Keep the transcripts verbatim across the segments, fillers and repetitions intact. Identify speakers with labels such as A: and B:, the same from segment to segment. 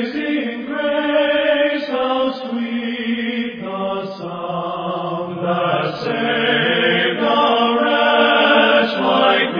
A: Amazing grace, how sweet the sound that saved a wretch like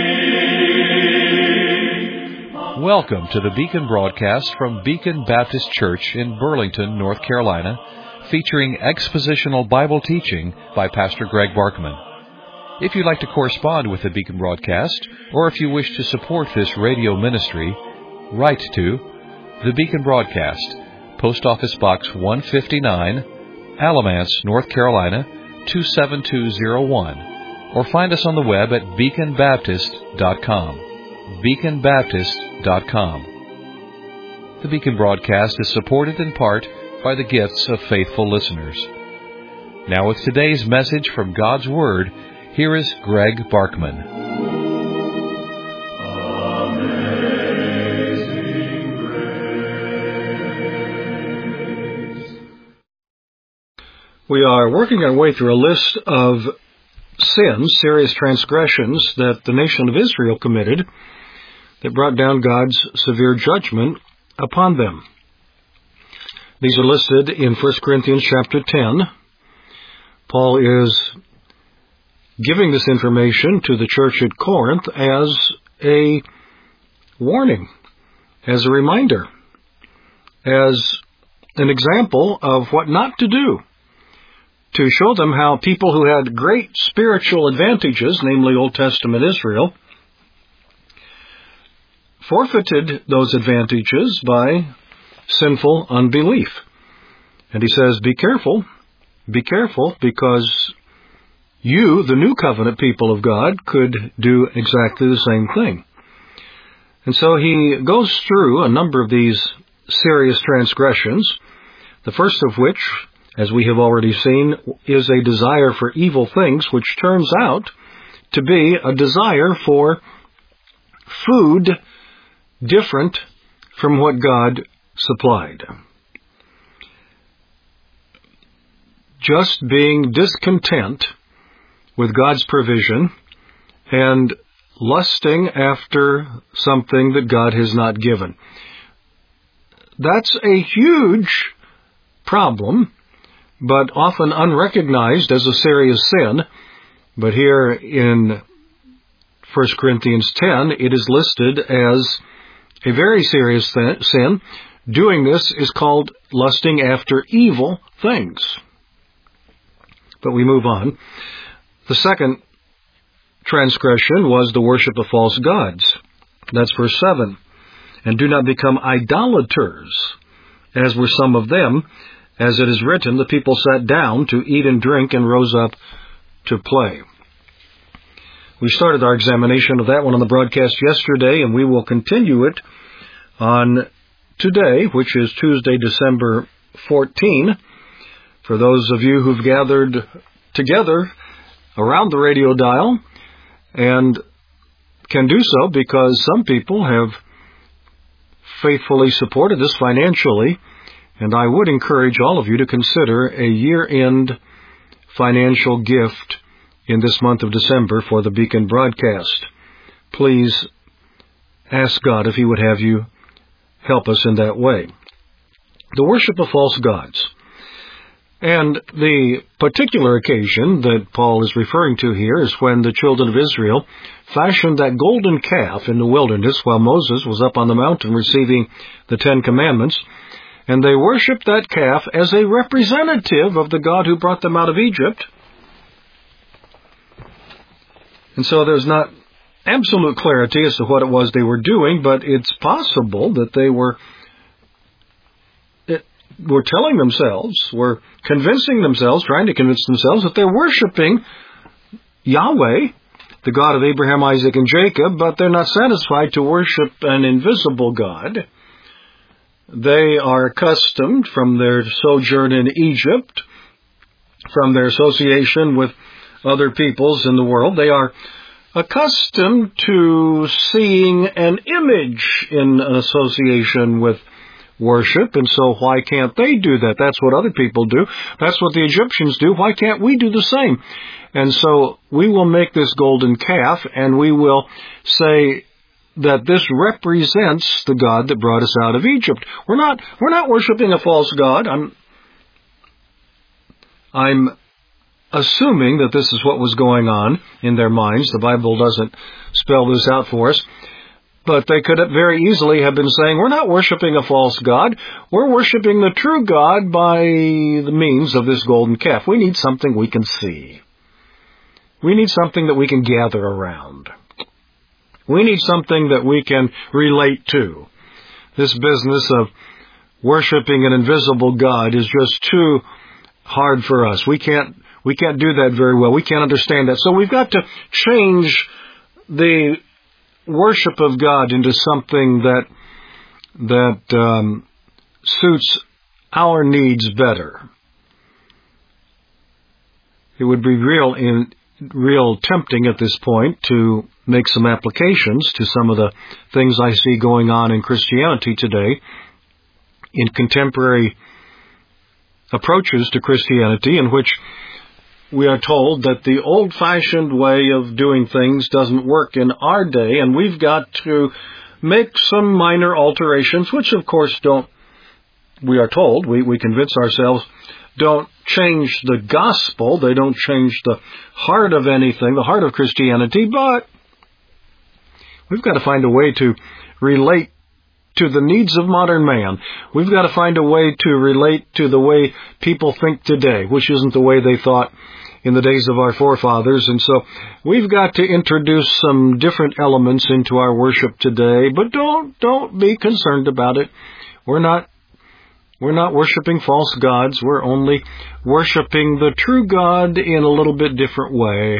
A: me.
B: Welcome to the Beacon broadcast from Beacon Baptist Church in Burlington, North Carolina, featuring expositional Bible teaching by Pastor Greg Barkman. If you'd like to correspond with the Beacon broadcast, or if you wish to support this radio ministry, write to the Beacon Broadcast, Post Office Box one fifty-nine, Alamance, North Carolina, two seven two zero one, or find us on the web at beacon baptist dot com. beacon baptist dot com. The Beacon broadcast is supported in part by the gifts of faithful listeners. Now with today's message from God's Word, here is Greg Barkman.
A: Amazing grace.
C: We are working our way through a list of sins, serious transgressions that the nation of Israel committed that brought down God's severe judgment upon them. These are listed in First Corinthians chapter ten. Paul is giving this information to the church at Corinth as a warning, as a reminder, as an example of what not to do, to show them how people who had great spiritual advantages, namely Old Testament Israel, forfeited those advantages by sinful unbelief. And he says, be careful, be careful, because you, the new covenant people of God, could do exactly the same thing. And so he goes through a number of these serious transgressions, the first of which, as we have already seen, is a desire for evil things, which turns out to be a desire for food different from what God supplied. Just being discontent with God's provision and lusting after something that God has not given. That's a huge problem, but often unrecognized as a serious sin. But here in First Corinthians ten, it is listed as a very serious sin. Doing this is called lusting after evil things. But we move on. The second transgression was the worship of false gods. That's verse seven. And do not become idolaters, as were some of them. As it is written, the people sat down to eat and drink and rose up to play. We started our examination of that one on the broadcast yesterday, and we will continue it on today, which is Tuesday, December fourteenth. For those of you who've gathered together around the radio dial, and can do so because some people have faithfully supported us financially, and I would encourage all of you to consider a year-end financial gift in this month of December for the Beacon broadcast. Please ask God if He would have you help us in that way. The worship of false gods. And the particular occasion that Paul is referring to here is when the children of Israel fashioned that golden calf in the wilderness while Moses was up on the mountain receiving the Ten Commandments, and they worshipped that calf as a representative of the God who brought them out of Egypt. And so there's not absolute clarity as to what it was they were doing, but it's possible that they were were telling themselves, were convincing themselves, trying to convince themselves that they're worshiping Yahweh, the God of Abraham, Isaac, and Jacob, but they're not satisfied to worship an invisible God. They are accustomed from their sojourn in Egypt, from their association with other peoples in the world, they are accustomed to seeing an image in association with worship, and so why can't they do that? That's what other people do. That's what the Egyptians do. Why can't we do the same? And so we will make this golden calf, and we will say that this represents the God that brought us out of Egypt. We're not, we're not worshiping a false God. I'm, I'm assuming that this is what was going on in their minds. The Bible doesn't spell this out for us. But they could very easily have been saying, we're not worshiping a false God. We're worshiping the true God by the means of this golden calf. We need something we can see. We need something that we can gather around. We need something that we can relate to. This business of worshiping an invisible God is just too hard for us. We can't, we can't do that very well. We can't understand that. So we've got to change the worship of God into something that that um, suits our needs better. It would be real in real tempting at this point to make some applications to some of the things I see going on in Christianity today, in contemporary approaches to Christianity, in which we are told that the old-fashioned way of doing things doesn't work in our day, and we've got to make some minor alterations, which of course don't, we are told, we, we convince ourselves, don't change the gospel, they don't change the heart of anything, the heart of Christianity, but we've got to find a way to relate to the needs of modern man. We've got to find a way to relate to the way people think today, which isn't the way they thought in the days of our forefathers. And so we've got to introduce some different elements into our worship today, but don't don't be concerned about it. We're not we're not worshiping false gods. We're only worshiping the true God in a little bit different way.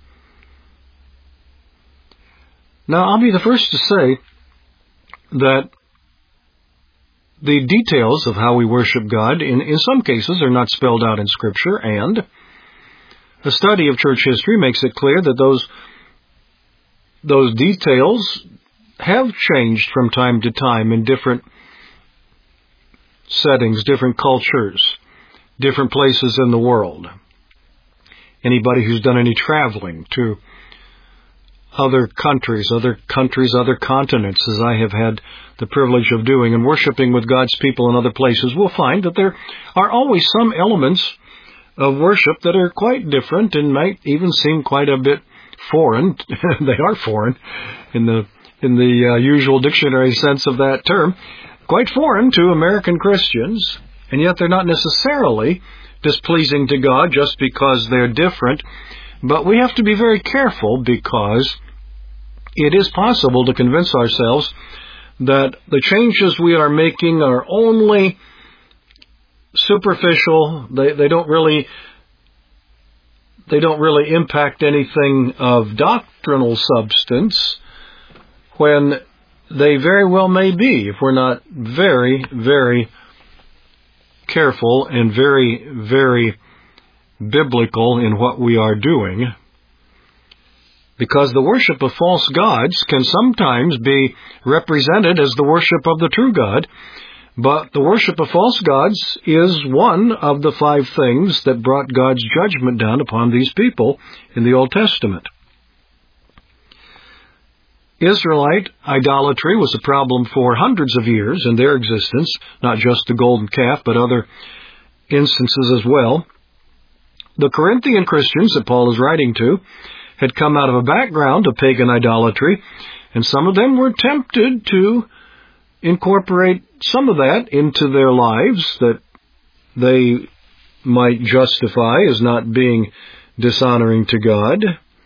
C: Now, I'll be the first to say that the details of how we worship God in, in some cases are not spelled out in Scripture, and a study of church history makes it clear that those those details have changed from time to time in different settings, different cultures, different places in the world. Anybody who's done any traveling to other countries, other countries, other continents, as I have had the privilege of doing, and worshiping with God's people in other places, will find that there are always some elements of worship that are quite different and might even seem quite a bit foreign. They are foreign in the in the uh, usual dictionary sense of that term, quite foreign to American Christians, and yet they're not necessarily displeasing to God just because they're different. But we have to be very careful, because it is possible to convince ourselves that the changes we are making are only superficial. They they don't really they don't really impact anything of doctrinal substance, when they very well may be, if we're not very, very careful and very, very biblical in what we are doing. Because the worship of false gods can sometimes be represented as the worship of the true God, but the worship of false gods is one of the five things that brought God's judgment down upon these people in the Old Testament. Israelite idolatry was a problem for hundreds of years in their existence, not just the golden calf, but other instances as well. The Corinthian Christians that Paul is writing to had come out of a background of pagan idolatry, and some of them were tempted to incorporate some of that into their lives that they might justify as not being dishonoring to God.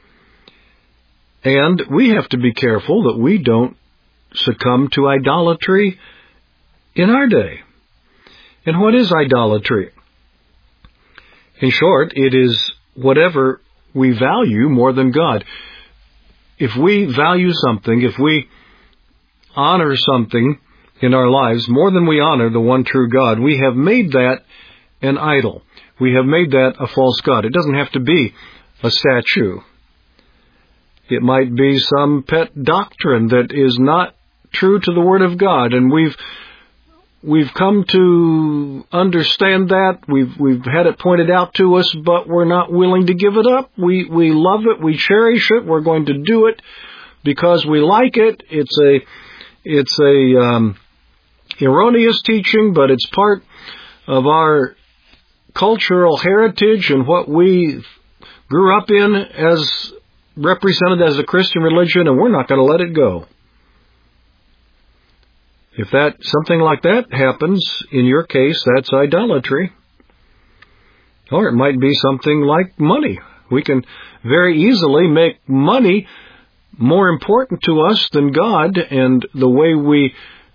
C: And we have to be careful that we don't succumb to idolatry in our day. And what is idolatry? In short, it is whatever we value more than God. If we value something, if we honor something in our lives more than we honor the one true God, we have made that an idol. We have made that a false god. It doesn't have to be a statue. It might be some pet doctrine that is not true to the Word of God, and we've We've come to understand that. We've we've had it pointed out to us, but we're not willing to give it up. We we love it. We cherish it. We're going to do it because we like it. It's a, it's a um, erroneous teaching, but it's part of our cultural heritage and what we grew up in as represented as a Christian religion, and we're not going to let it go. If that something like that happens, in your case, that's idolatry. Or it might be something like money. We can very easily make money more important to us than God, and the way we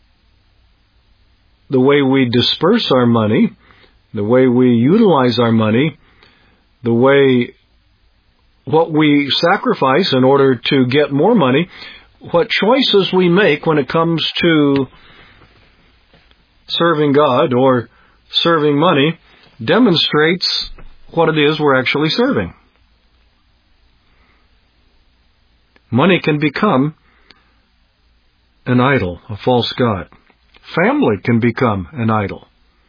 C: the way we disperse our money, the way we utilize our money, the way what we sacrifice in order to get more money, what choices we make when it comes to serving God or serving money demonstrates what it is we're actually serving. Money can become an idol, a false god. Family can become an idol.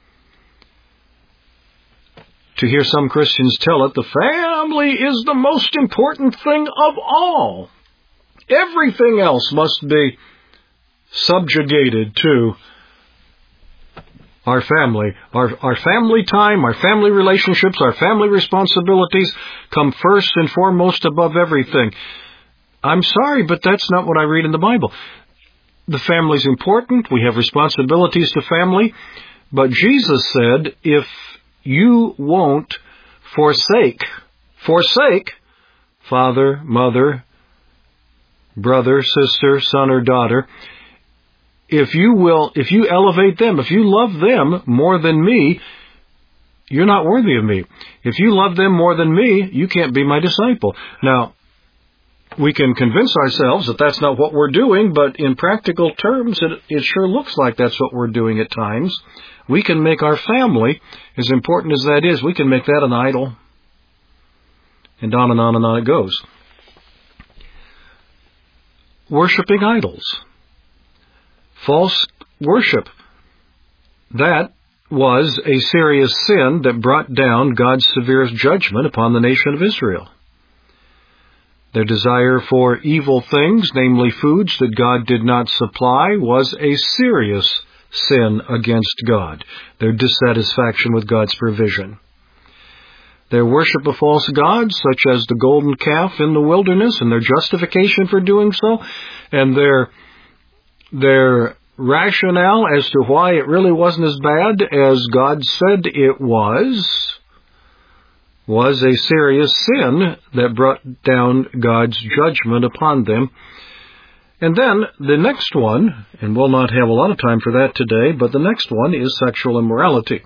C: To hear some Christians tell it, the family is the most important thing of all. Everything else must be subjugated to our family. Our, our family time, our family relationships, our family responsibilities come first and foremost above everything. I'm sorry, but that's not what I read in the Bible. The family's important. We have responsibilities to family. But Jesus said, if you won't forsake, forsake father, mother, brother, sister, son, or daughter, if you will, if you elevate them, if you love them more than me, you're not worthy of me. If you love them more than me, you can't be my disciple. Now, we can convince ourselves that that's not what we're doing, but in practical terms, it, it sure looks like that's what we're doing at times. We can make our family, as important as that is, we can make that an idol. And on and on and on it goes. Worshipping idols. False worship. That was a serious sin that brought down God's severest judgment upon the nation of Israel. Their desire for evil things, namely foods that God did not supply, was a serious sin against God. Their dissatisfaction with God's provision. Their worship of false gods, such as the golden calf in the wilderness, and their justification for doing so, and their their rationale as to why it really wasn't as bad as God said it was, was a serious sin that brought down God's judgment upon them. And then the next one, and we'll not have a lot of time for that today, but the next one is sexual immorality.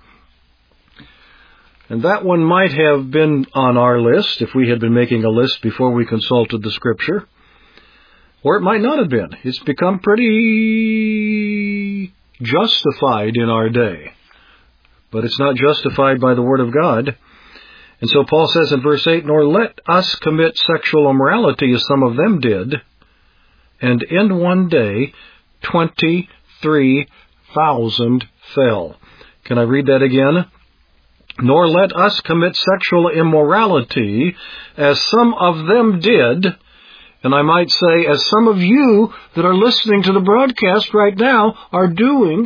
C: And that one might have been on our list if we had been making a list before we consulted the Scripture. Or it might not have been. It's become pretty justified in our day. But it's not justified by the Word of God. And so Paul says in verse eight, nor let us commit sexual immorality as some of them did, and in one day twenty-three thousand fell. Can I read that again? Nor let us commit sexual immorality as some of them did, and I might say as some of you that are listening to the broadcast right now are doing.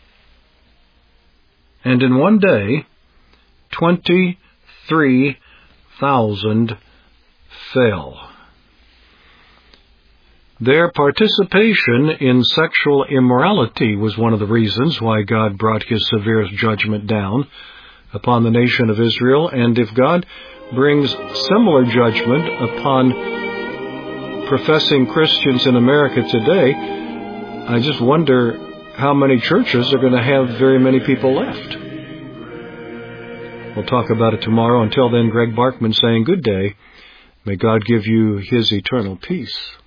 C: And in one day, twenty-three thousand fell. Their participation in sexual immorality was one of the reasons why God brought His severest judgment down upon the nation of Israel. And if God brings similar judgment upon professing Christians in America today, I just wonder how many churches are going to have very many people left. We'll talk about it tomorrow. Until then, Greg Barkman saying good day. May God give you His eternal peace.